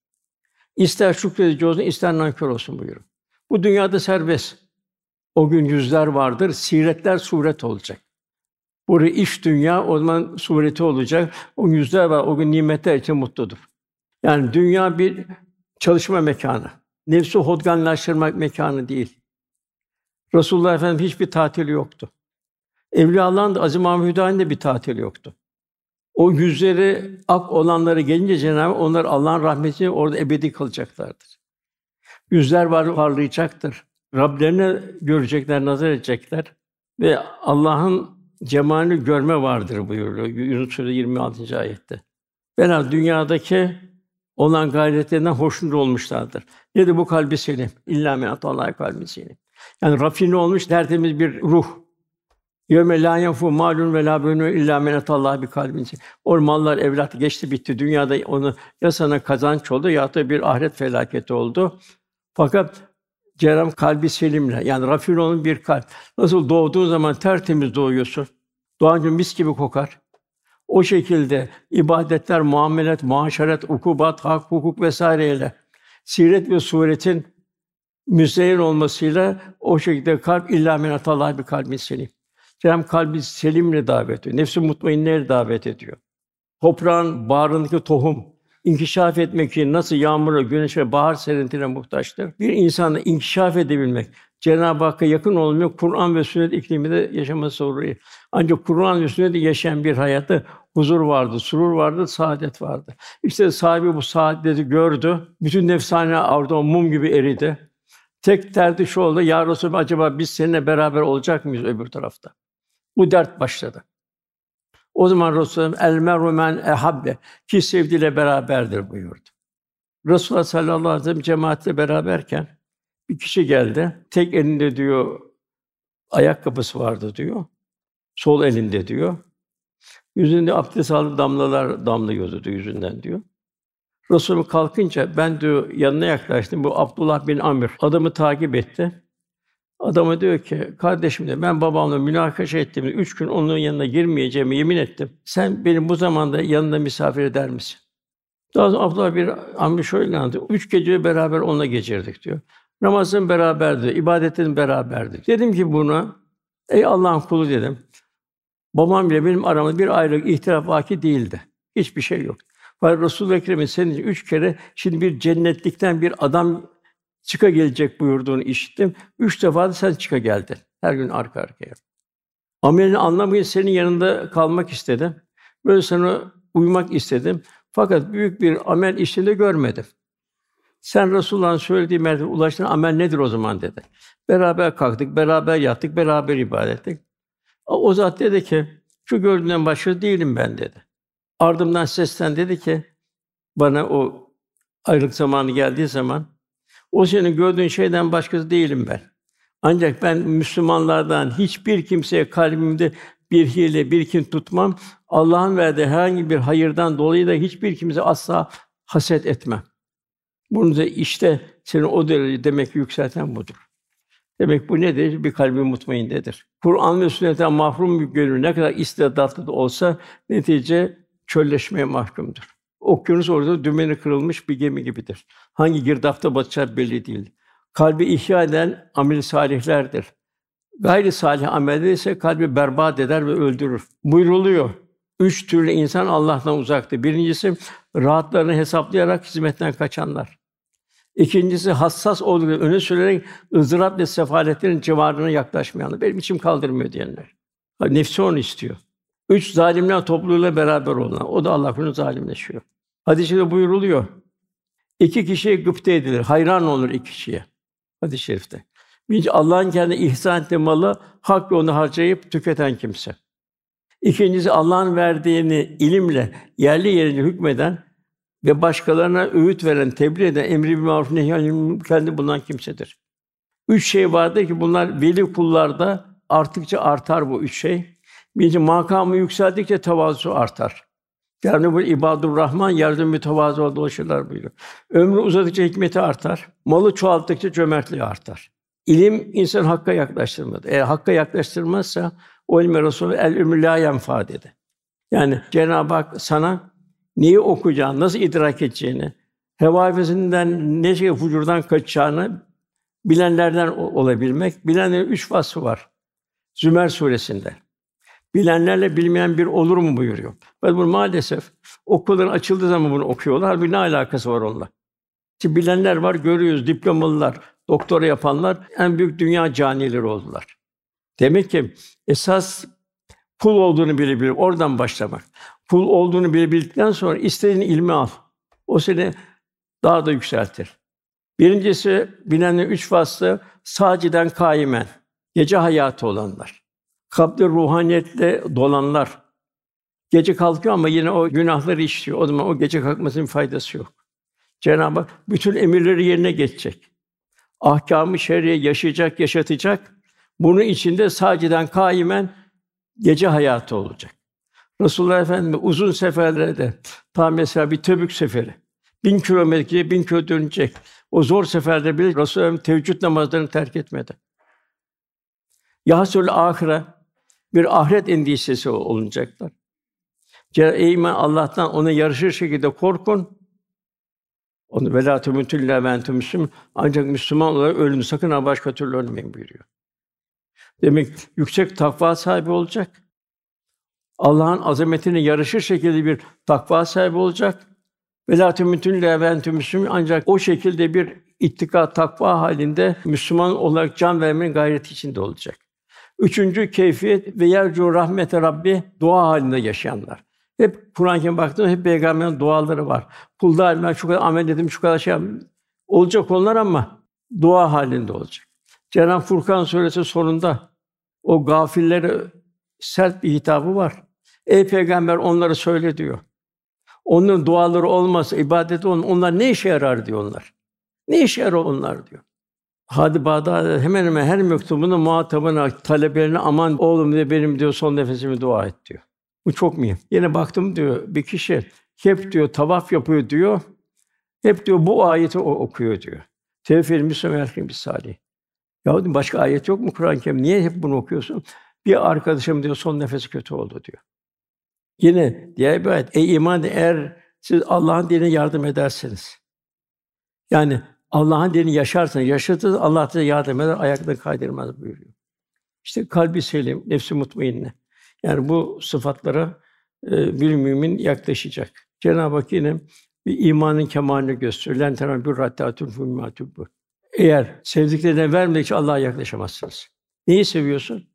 İster şükredici olsun, ister nankör olsun buyuruyor. Bu dünyada serbest. O gün yüzler vardır, siretler suret olacak. Burası iş dünya, o zaman sureti olacak. O yüzler var, o gün nimetler için mutludur. Yani dünya bir çalışma mekanı. Nefsi hodganlaştırmak mekanı değil. Resulullah Efendimiz hiçbir tatili yoktu. Evliyaullah'ın da Aziz Mahmud Hüdayi'nin de bir tatili yoktu. O yüzleri ak olanlara gelince Cenab-ı Hak onlar Allah'ın rahmetini orada ebedi kalacaklardır. Yüzler var parlayacaktır. Rablerine görecekler, nazar edecekler ve Allah'ın cemalini görme vardır buyuruyor Yunus Suresi yirmi altıncı ayette. Velhâsıl dünyadaki olan gayretlerinden hoşnut olmuşlardır. Ne de bu kalbi selim. İllâ men atallâhe kalbi selim. Yani rafine olmuş tertemiz bir ruh. Yevme lâ yenfû mâlun ve lâ benûn illâ men atallâhe bi kalbin selim. O mallar evlat geçti bitti. Dünyada onu ya sana kazanç oldu ya da bir ahiret felaketi oldu. Fakat Cenab-ı Hak kalbi selimle yani rafine olan bir kalp. Nasıl doğduğun zaman tertemiz doğuyorsun. Doğanca mis gibi kokar. O şekilde ibadetler, muamelet, muaşeret, ukubat, hak, hukuk vesaireyle siret ve suretin müzeyyen olmasıyla o şekilde kalp illâ men atallâhe bi kalbin selim. Cenab-ı Hak kalbi selimle davet ediyor. Nefs-i mutmainneyle davet ediyor. Toprağın bağrındaki tohum inkişaf etmek için nasıl yağmura, güneşe, bahar serintiline muhtaçtır. Bir insanı inkişaf edebilmek, Cenab-ı Hakk'a yakın olmak, Kur'an ve sünnet ikliminde yaşaması zorunlu. Ancak Kur'an ve sünnette yaşayan bir hayatta huzur vardı, surur vardı, saadet vardı. İşte sahibi bu saadeti gördü. Bütün nefsane orada mum gibi eridi. Tek derdi şu oldu: Ya Resulallah, acaba biz seninle beraber olacak mıyız öbür tarafta? Bu dert başladı. O zaman Resulullah el mer'u men ehabbe ki sevdiğiyle beraberdir buyurdu. Resulullah sallallahu aleyhi ve sellem cemaatle beraberken bir kişi geldi. Tek elinde diyor ayakkabısı vardı diyor. Sol elinde diyor. Yüzünde abdest aldığı damlalar damlıyordu diyor, yüzünden diyor. Resulullah kalkınca ben diyor yanına yaklaştım. Bu Abdullah bin Amr adamı takip etti. Adama diyor ki, kardeşim de ben babamla münakaşa ettim. Üç gün onun yanına girmeyeceğime yemin ettim. Sen beni bu zamanda yanında misafir eder misin? Daha sonra Abdullah bin Amr şöyle anlattı. Üç gece beraber onunla geçirdik diyor. Namazın beraberdi, ibadetin beraberdi. Dedim ki buna, ey Allah'ın kulu dedim. Babam bile benim aramda bir ayrılık, ihtilaf vaki değildi. Hiçbir şey yok. Fakat Resul-i Ekrem'in senin için üç kere şimdi bir cennetlikten bir adam çıka gelecek buyurduğunu işittim. Üç defa da sen çıka geldin. Her gün arka arkaya. Amelini anlamayı senin yanında kalmak istedim. Böyle sana uymak istedim. Fakat büyük bir amel işinde görmedim. Sen Resulullah'ın söylediği mertebe ulaştığın amel nedir o zaman dedi. Beraber kalktık, beraber yattık, beraber ibadet ettik. O zat dedi ki, şu gördüğünden başka değilim ben dedi. Ardımdan seslen dedi ki, bana o ayrılık zamanı geldiği zaman, o senin gördüğün şeyden başkası değilim ben. Ancak ben Müslümanlardan hiçbir kimseye kalbimde bir hile, bir kin tutmam. Allah'ın verdiği herhangi bir hayırdan dolayı da hiçbir kimse asla haset etmem. Bunu da işte senin o derece demek yükselten budur. Demek bu nedir? Bir kalbi mutmainnedir. Kur'an ve sünnetten mahrum bir gönül ne kadar istidatlı da olsa netice çölleşmeye mahkumdur. Okyanus orada dümeni kırılmış bir gemi gibidir. Hangi girdapta batacağı belli değil. Kalbi ihya eden amel-i salihlerdir. Gayri salih ameller ise kalbi berbat eder ve öldürür. Buyruluyor. Üç türlü insan Allah'tan uzaktır. Birincisi rahatlarını hesaplayarak hizmetten kaçanlar. İkincisi hassas oldukları öne sürerek ızdırap ve sefaletlerin civarına yaklaşmayanlar. Benim içim kaldırmıyor diyenler. Nefsi onu istiyor. Üç zalimler topluluğuyla beraber olan. O da Allah Resulü'nün zalimleşiyor. Hadis-i şerifte buyruluyor. İki kişiye gıpta edilir, hayran olur iki kişiye. Hadis-i şerifte. Birinci Allah'ın kendi ihsan ettiği malı hak yolunda harcayıp tüketen kimse. İkincisi Allah'ın verdiğini ilimle yerli yerine hükmeden ve başkalarına öğüt veren, tebliğ eden, emri bil maruf nehy kendi bulunan kimsedir. Üç şey vardır ki bunlar veli kullarda arttıkça artar bu üç şey. Birinci makamı yükseldikçe tevazu artar. Yani bu ibadur Rahman yardım mütevazı dolaşırlar buyuruyor. Ömrü uzadıkça hikmeti artar. Malı çoğalttıkça cömertliği artar. İlim insan hakka yaklaştırmadı. Eğer hakka yaklaştırmazsa o ilme Resul el ömrü la yenfa dedi. Yani Cenab-ı Hak sana neyi okuyacağını, nasıl idrak edeceğini, heva hevesinden ne şey fucurdan kaçacağını bilenlerden olabilmek. Bilenlerin üç vasfı var. Zümer suresinde. Bilenlerle bilmeyen bir olur mu buyuruyor. Ve bu maalesef okulların açıldığı zaman bunu okuyorlar. Halbuki ne alakası var onunla? Şimdi bilenler var, görüyoruz, diplomalılar, doktora yapanlar en büyük dünya canileri oldular. Demek ki esas kul olduğunu bilebilir, oradan başlamak. Kul olduğunu bilebildikten sonra istediğin ilmi al. O seni daha da yükseltir. Birincisi bilenlerin üç vasfı sâciden kâimen, gece hayatı olanlar. Kalpte ruhaniyetle dolanlar. Gece kalkıyor ama yine o günahları işliyor. O zaman o gece kalkmasının faydası yok. Cenab-ı Hak bütün emirleri yerine geçecek. Ahkâm-ı şer'iye yaşayacak, yaşatacak. Bunun içinde sâciden kâimen gece hayatı olacak. Resulullah Efendimiz uzun seferlerde, ta mesela bir Tebük seferi, bin kilometre, bin kilometre dönecek. O zor seferde bile Resulullah Efendimiz teheccüd namazlarını terk etmedi. Yahsûl âhire, bir ahiret endişesi olunacaklar. Ey iman Allah'tan ona yarışır şekilde korkun. Onu velâ temûtûn illâ ve entüm müslümûn. Ancak Müslüman olarak ölün sakın ha başka türlü ölmeyin buyuruyor. Demek yüksek takva sahibi olacak. Allah'ın azametine yarışır şekilde bir takva sahibi olacak. Velâ temûtûn illâ ve entüm müslümûn. Ancak o şekilde bir ittika, takva halinde Müslüman olarak can vermenin gayreti içinde olacak. Üçüncü keyfiyet ve yercu rahmete Rabbi dua halinde yaşayanlar. Hep Kur'an-ı Kerim'e baktığımda hep peygamberin duaları var. Kulda ben şu kadar amel ettim, şu kadar şey yaptım. Olacak onlar ama dua halinde olacak. Cenab-ı Furkan suresi sonunda o gafillere sert bir hitabı var. Ey peygamber onları söyle diyor. Onların duaları olmasa, ibadeti olmasa onlar ne işe yarar diyor onlar. Ne işe yarar onlar diyor. Hadi Bağdadi hemen hemen her mektubunda muhatabına, talebelerine aman oğlum diye benim diyor son nefesimi dua et diyor. Bu çok mühim. Yine baktım diyor bir kişi hep diyor tavaf yapıyor diyor. Hep diyor bu ayeti o okuyor diyor. Tevfil Müslüman erkin bir salih. Ya başka ayet yok mu Kur'an-ı Kerim? Niye hep bunu okuyorsun? Bir arkadaşım diyor son nefesi kötü oldu diyor. Yine diğer bir ayet. Ey iman eğer siz Allah'ın dinine yardım ederseniz. Yani Allah'ın dinini yaşarsanız, yaşadığınız Allah size yardım eder, ayaklarını kaydırmaz buyuruyor. İşte kalbi selim, nefsi mutmainne. Yani bu sıfatlara e, bir mümin yaklaşacak. Cenab-ı Hak yine bir imanın kemalini gösteriyor. Len tenâlûl hattâ tunfiqû mimmâ tuhibbûn. Eğer sevdiklerine vermedikçe Allah'a yaklaşamazsınız. Neyi seviyorsun?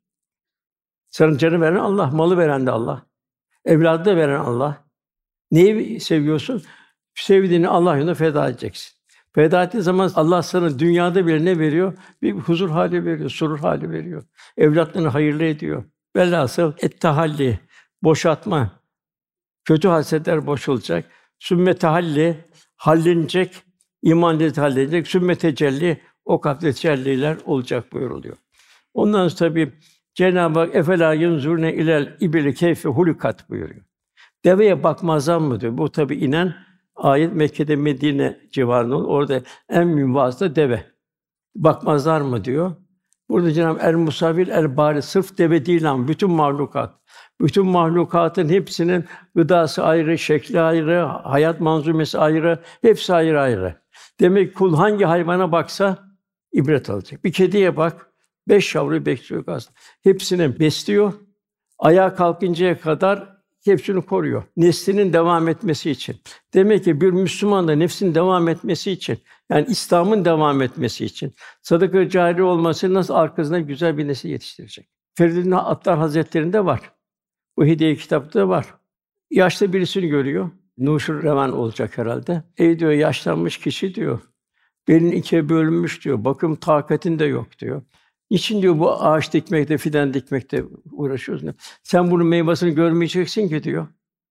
Sana canı veren Allah, malı veren de Allah. Evladı da veren Allah. Neyi seviyorsun? Sevdiğini Allah yolunda feda edeceksin. Feda ettiğin zaman Allah sana dünyada bile ne veriyor? Bir huzur hali veriyor, surur hali veriyor. Evlatlarını hayırlı ediyor. Velhasıl et-tahalli, boşaltma. Kötü hasletler boşalacak. Sümme tahalli, hallenecek. İman lezzeti hallenecek. Sümme tecelli, o kalpte tecelliler olacak buyuruluyor. Ondan sonra tabii Cenab-ı Hak efela yenzurune ilel ibli keyfe hulikat buyuruyor. Deveye bakmazlar mı diyor. Bu tabii inen ayet Mekke'de Medine civarında orada en mühim vasıta deve. Bakmazlar mı diyor. Burada Cenab-ı El Musavvir El Bari sırf deve değil ama bütün mahlukat. Bütün mahlukatın hepsinin gıdası ayrı, şekli ayrı, hayat manzumesi ayrı, hepsi ayrı ayrı. Demek kul hangi hayvana baksa ibret alacak. Bir kediye bak, beş yavruyu besliyor aslında. Hepsini besliyor. Ayağa kalkıncaya kadar hepsini koruyor. Neslinin devam etmesi için. Demek ki bir Müslüman da nefsinin devam etmesi için, yani İslam'ın devam etmesi için, sadaka-ı cari olması nasıl arkasında güzel bir nesil yetiştirecek. Feridun Attar Hazretleri'nde var. Bu hediye kitapta da var. Yaşlı birisini görüyor. Nuşur-Revan olacak herhalde. Ey diyor yaşlanmış kişi diyor. Belin ikiye bölünmüş diyor. Bakım takatin de yok diyor. Niçin diyor bu ağaç dikmekte, fidan dikmekte uğraşıyorsun? Sen bunun meyvasını görmeyeceksin ki diyor.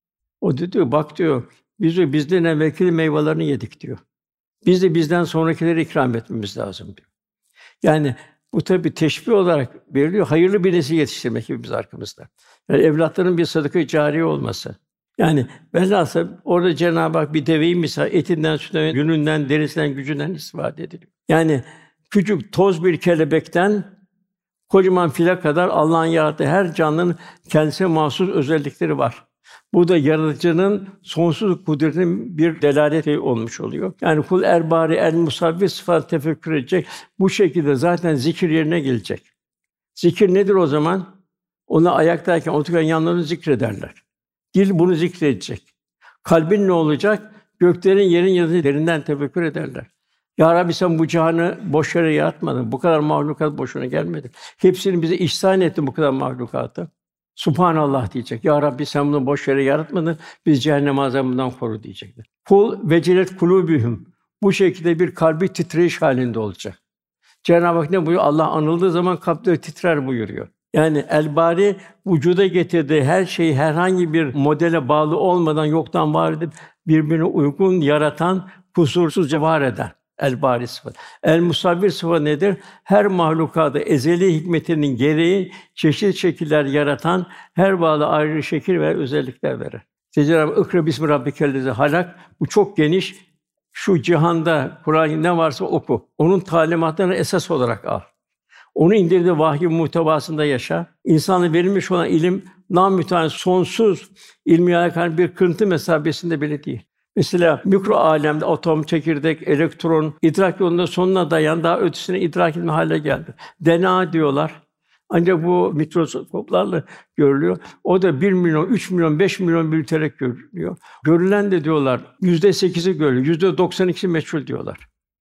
O da diyor bak diyor. Biz diyor bizden evvelki meyvelerini yedik diyor. Biz de bizden sonrakileri ikram etmemiz lazım diyor. Yani bu tabii teşbih olarak veriliyor. Hayırlı bir nesil yetiştirmek gibi biz arkamızda. Yani evlatların bir sadaka-i cariye olması. Yani velhâsıl orada Cenab-ı Hak bir deveyi misal etinden, sütünden, yününden, derisinden, gücünden istifade ediliyor. Yani küçük toz bir kelebekten kocaman file kadar Allah'ın yarattığı her canlının kendisine mahsus özellikleri var. Bu da yaratıcının sonsuz kudretinin bir delaleti olmuş oluyor. Yani kul erbari el musavvir sıfat tefekkür edecek. Bu şekilde zaten zikir yerine gelecek. Zikir nedir o zaman? Ona ayaktayken, otururken yanlarını zikrederler. Dil bunu zikredecek. Kalbin ne olacak? Göklerin, yerin yarattığı derinden tefekkür ederler. Ya Rabbi sen bu cihanı boş yere yaratmadın. Bu kadar mahlukat boşuna gelmedi. Hepsini bize ihsan ettin bu kadar mahlukatı. Subhanallah diyecek. Ya Rabbi sen bunu boş yere yaratmadın. Biz cehennem azabından koru diyecekler. Kul vecilet kulubihum. Bu şekilde bir kalbi titreyiş halinde olacak. Cenab-ı Hak ne buyuruyor? Allah anıldığı zaman kalpleri titrer buyuruyor. Yani El-Bari vücuda getirdiği her şeyi herhangi bir modele bağlı olmadan yoktan var edip birbirine uygun yaratan, kusursuzca var eden El-Bari sıfatı. El-Musavvir sıfatı nedir? Her mahlukata ezeli hikmetinin gereği çeşitli şekiller yaratan, her bağlı ayrı şekil ve özellikler verir. Cenab-ı İkra bismi rabbikellezî halak. Bu çok geniş. Şu cihanda Kur'an ne varsa oku. Onun talimatlarını esas olarak al. Onu indirdiği vahyi muhtevasında yaşa. İnsana verilmiş olan ilim namütenahi sonsuz ilmiyata kadar bir kırıntı mesabesinde bile değil. Mesela mikro âlemde atom, çekirdek, elektron idrak yolunda sonuna dayan daha ötesine idrak etme hale geldi. D N A diyorlar. Ancak bu mikroskoplarla görülüyor. O da bir milyon, üç milyon, beş milyon büyüterek görülüyor. Görülen de diyorlar yüzde sekizi görülüyor, yüzde doksan ikisi meçhul diyorlar.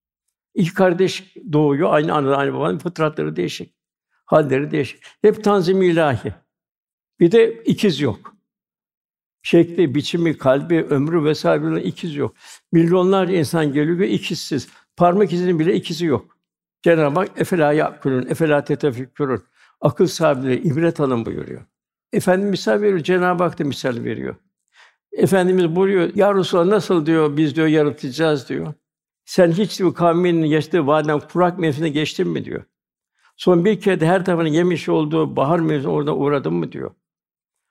İki kardeş doğuyor, aynı anadan, aynı babadan, fıtratları değişik, halleri değişik. Hep tanzim-i ilahi. Bir de ikiz yok. Şekli, biçimi, kalbi, ömrü vesaire ikiz yok. Milyonlarca insan geliyor ve ikizsiz. Parmak izinin bile ikizi yok. Cenab-ı Hak efela ya'kulun, efela tetefekkürün. Akıl sahipleri ibret alın buyuruyor. Efendimiz misal veriyor, Cenab-ı Hak da misal veriyor. Efendimiz buyuruyor, ya Resulallah nasıl diyor biz diyor yaratacağız diyor. Sen hiç bu kavminin yaşadığı vadiden kurak mevsimine geçtin mi diyor. Son bir kere de her tarafını yemiş olduğu bahar mevsimine orada uğradın mı diyor.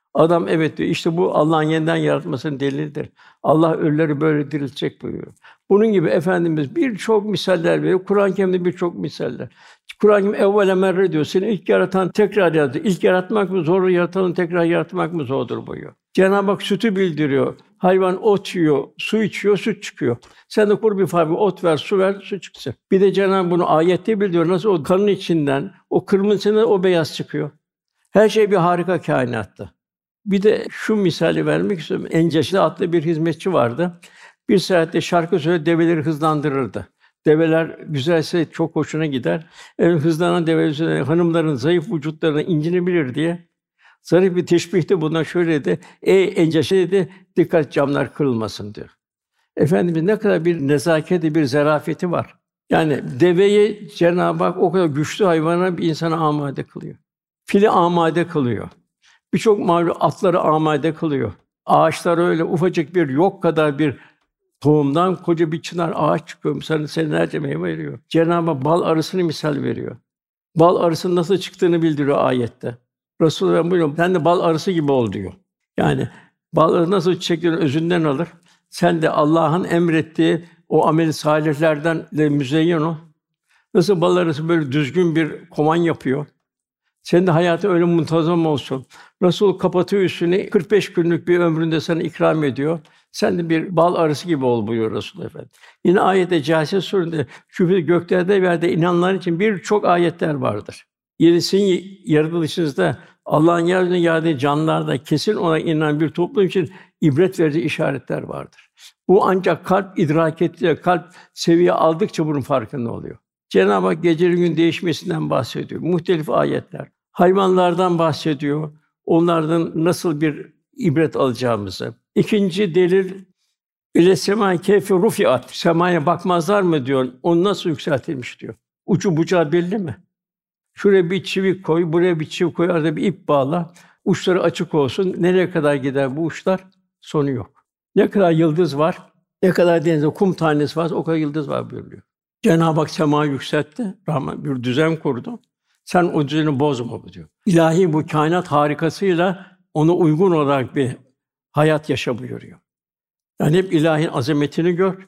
Adam evet diyor. İşte bu Allah'ın yeniden yaratmasının delilidir. Allah ölüleri böyle diriltecek buyuruyor. Bunun gibi Efendimiz birçok misaller veriyor. Kur'an-ı Kerim'de birçok misaller. Kur'an-ı Kerim evvele merre diyor. Seni ilk yaratan tekrar yarattı. İlk yaratmak mı zor, yaratanı tekrar yaratmak mı zordur buyuruyor. Cenab-ı Hak sütü bildiriyor. Hayvan ot yiyor, su içiyor, süt çıkıyor. Sen de kur bir fabrika, ot ver, su ver, su çıksın. Bir de Cenab-ı Hak bunu ayette bildiriyor. Nasıl o kanın içinden, o kırmızının o beyaz çıkıyor. Her şey bir harika kainatta. Bir de şu misali vermek istiyorum. Enceşli adlı bir hizmetçi vardı. Bir saatte şarkı söyleyip develeri hızlandırırdı. Develer güzelse çok hoşuna gider. Evet, hızlanan develer hanımların zayıf vücutlarına incinebilir diye zarif bir teşbihte buna şöyle dedi: "Ey enceşe dedi, dikkat camlar kırılmasın." diyor. Efendimiz ne kadar bir nezaketi, bir zarafeti var. Yani deveyi Cenab-ı Hak o kadar güçlü hayvana bir insana amade kılıyor. Fili amade kılıyor. Birçok mahluk atları amade kılıyor. Ağaçlar öyle ufacık bir yok kadar bir tohumdan koca bir çınar ağaç çıkıyor. Sana senelerce meyve veriyor. Cenab-ı Hak bal arısını misal veriyor. Bal arısının nasıl çıktığını bildiriyor ayette. Resulullah buyuruyor, sen de bal arısı gibi ol diyor. Yani bal arısı nasıl çiçeklerin özünden alır? Sen de Allah'ın emrettiği o amel-i salihlerden de müzeyyen ol. Nasıl bal arısı böyle düzgün bir kovan yapıyor? Senin de hayatın öyle muntazam olsun. Resul kapatıyor üstünü, kırk beş günlük bir ömründe sana ikram ediyor. Sen de bir bal arısı gibi ol buyuruyor Resulullah Efendimiz. Yine ayette Câsiye Sûresinde şüphesiz göklerde ve yerde inananlar için birçok ayetler vardır. Yine sizin yaratılışınızda Allah'ın yeryüzünde yarattığı canlılarda kesin ona inanan bir toplum için ibret verici işaretler vardır. Bu ancak kalp idrak ettiği, kalp seviye aldıkça bunun farkında oluyor. Cenab-ı Hak gecenin gün değişmesinden bahsediyor. Muhtelif ayetler. Hayvanlardan bahsediyor. Onlardan nasıl bir ibret alacağımızı. İkinci delil ile sema keyfe rufiat. Semaya bakmazlar mı diyor. O nasıl yükseltilmiş diyor. Ucu bucağı belli mi? Şuraya bir çivi koy, buraya bir çivi koy, arada bir ip bağla. Uçları açık olsun. Nereye kadar gider bu uçlar? Sonu yok. Ne kadar yıldız var, ne kadar denizde kum tanesi var, o kadar yıldız var buyuruyor. Cenab-ı Hak semayı yükseltti, rahmet bir düzen kurdu. Sen o düzeni bozma bu diyor. İlahi bu kainat harikasıyla ona uygun olarak bir hayat yaşa buyuruyor. Yani hep ilahinin azametini gör,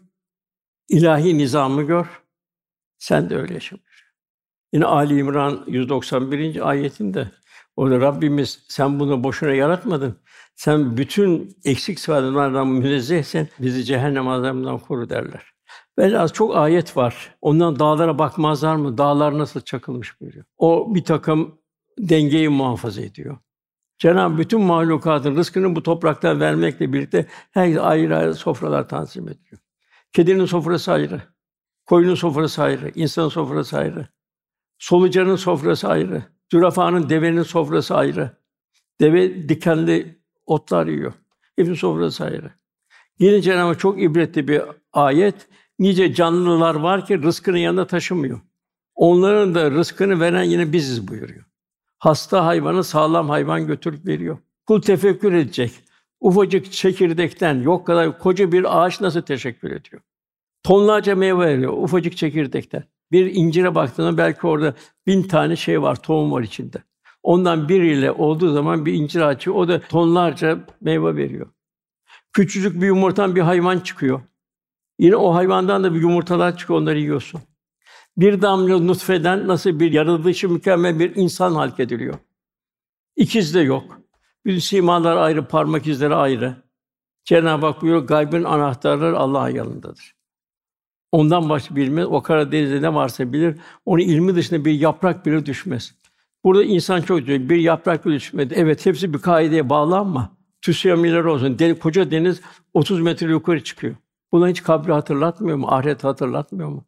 ilahi nizamı gör. Sen de öyle yaşa buyuruyor. Yine Ali İmran yüz doksan birinci ayetinde orada Rabbimiz sen bunu boşuna yaratmadın. Sen bütün eksik sıfatlardan münezzehsen, bizi cehennem azabından koru derler. Velhâsıl çok ayet var. Ondan dağlara bakmazlar mı? Dağlar nasıl çakılmış buyuruyor. O bir takım dengeyi muhafaza ediyor. Cenab-ı bütün mahlukatın rızkını bu topraktan vermekle birlikte her ayrı ayrı sofralar tanzim ediyor. Kedinin sofrası ayrı, koyunun sofrası ayrı, insanın sofrası ayrı, solucanın sofrası ayrı, zürafanın, devenin sofrası ayrı. Deve dikenli otlar yiyor. Hepsinin sofrası ayrı. Yine Cenab-ı Hak çok ibretli bir ayet. Nice canlılar var ki rızkını yanında taşımıyor. Onların da rızkını veren yine biziz buyuruyor. Hasta hayvanı sağlam hayvan götürüp veriyor. Kul tefekkür edecek. Ufacık çekirdekten yok kadar koca bir ağaç nasıl teşekkür ediyor? Tonlarca meyve veriyor ufacık çekirdekten. Bir incire baktığında belki orada bin tane şey var, tohum var içinde. Ondan biriyle olduğu zaman bir incir ağacı, o da tonlarca meyve veriyor. Küçücük bir yumurtadan bir hayvan çıkıyor. Yine o hayvandan da bir yumurtalar çıkıyor, onları yiyorsun. Bir damla nutfeden nasıl bir yaratılışı mükemmel bir insan halk ediliyor. İkiz de yok. Bütün simalar ayrı, parmak izleri ayrı. Cenab-ı Hak buyuruyor, gaybın anahtarları Allah'ın yanındadır. Ondan başka bilmez, o kara denizde ne varsa bilir, onun ilmi dışında bir yaprak bile düşmez. Burada insan çok diyor, bir yaprak bile düşmedi. Evet, hepsi bir kaideye bağlanma. Tüsyamiler olsun. Den, koca deniz otuz metre yukarı çıkıyor. Buna hiç kabri hatırlatmıyor mu? Ahiret hatırlatmıyor mu?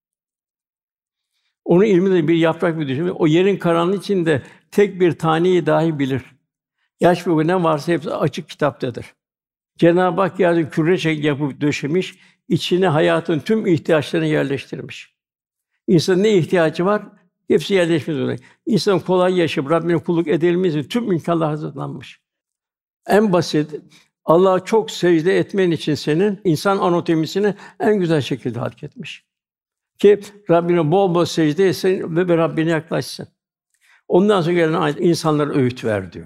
Onun ilminde bir yaprak bile düşmez. O yerin karanlığı içinde tek bir taneyi dahi bilir. Yaş ve ne varsa hepsi açık kitaptadır. Cenab-ı Hak yeryüzünü küre şekli yapıp döşemiş, içine hayatın tüm ihtiyaçlarını yerleştirmiş. İnsanın ne ihtiyacı var? Hepsi yerleşmiş oraya. İnsan kolay yaşayıp Rabbine kulluk edilmesi için tüm imkânlar hazırlanmış. En basit, Allah'a çok secde etmen için senin insan anatomisini en güzel şekilde halk etmiş. Ki Rabbine bol bol secde etsin ve Rabbine yaklaşsın. Ondan sonra gelen ayet insanlara öğüt ver diyor.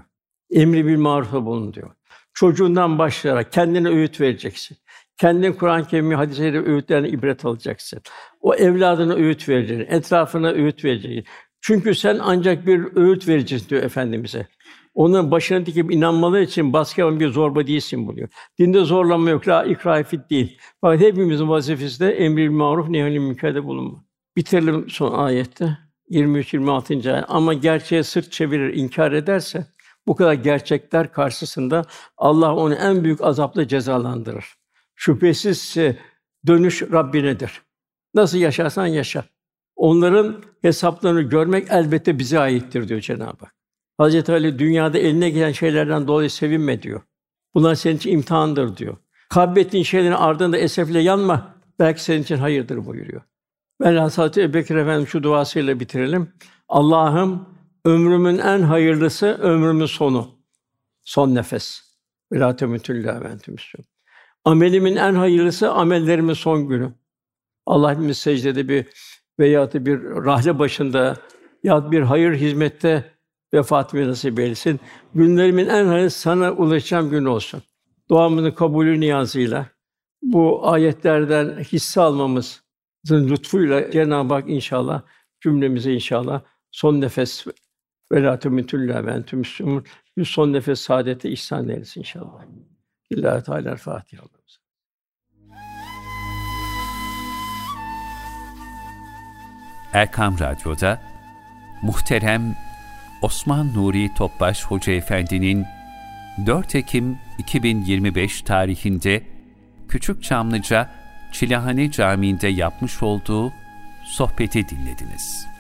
Emri bil marufa bulun diyor. Çocuğundan başlayarak kendine öğüt vereceksin. Kendin Kur'an-ı Kerim'i, hadis-i öğütlerine ibret alacaksın. O evladına öğüt vereceksin, etrafına öğüt vereceksin. Çünkü sen ancak bir öğüt vereceksin diyor Efendimiz'e. Onun başına dikip inanmaları için baskı yapan bir zorba değilsin buluyor. Dinde zorlanma yok, la ikrahe fid-din. Fakat hepimizin vazifesi de emri bil maruf, nehy-i münker'de bulunma. Bitirelim son ayette. yirmi üç yirmi altıncı ayet. Ama gerçeğe sırt çevirir, inkar ederse bu kadar gerçekler karşısında Allah onu en büyük azapla cezalandırır. Şüphesiz dönüş Rabbinedir. Nasıl yaşarsan yaşa. Onların hesaplarını görmek elbette bize aittir diyor Cenab-ı Hak. Hazreti Ali dünyada eline gelen şeylerden dolayı sevinme diyor. Bunlar senin için imtihandır diyor. Kaybettiğin şeylerin ardında esefle yanma. Belki senin için hayırdır buyuruyor. Ben Hazreti Ebubekir Efendimiz şu duasıyla bitirelim. Allah'ım ömrümün en hayırlısı ömrümün sonu. Son nefes. Vela temutunna ve entum müslimun. Amelimin en hayırlısı amellerimin son günü. Allah hepimiz secdede bir veya da bir rahle başında ya bir hayır hizmette vefat etmeyi nasip eylesin. Günlerimin en hayırlısı sana ulaşacağım gün olsun. Duamızın kabulü niyazıyla bu ayetlerden hisse almamızın lütfuyla Cenab-ı Hak inşallah cümlemize inşallah son nefes ve la temutunna ve entum müslimun bir son nefes saadete ihsan eylesin inşallah. Lillahi Teala Fatiha. Erkam Radyo'da muhterem Osman Nuri Topbaş Hoca Efendi'nin dört Ekim iki bin yirmi beş tarihinde Küçükçamlıca Çilehane Camii'nde yapmış olduğu sohbeti dinlediniz.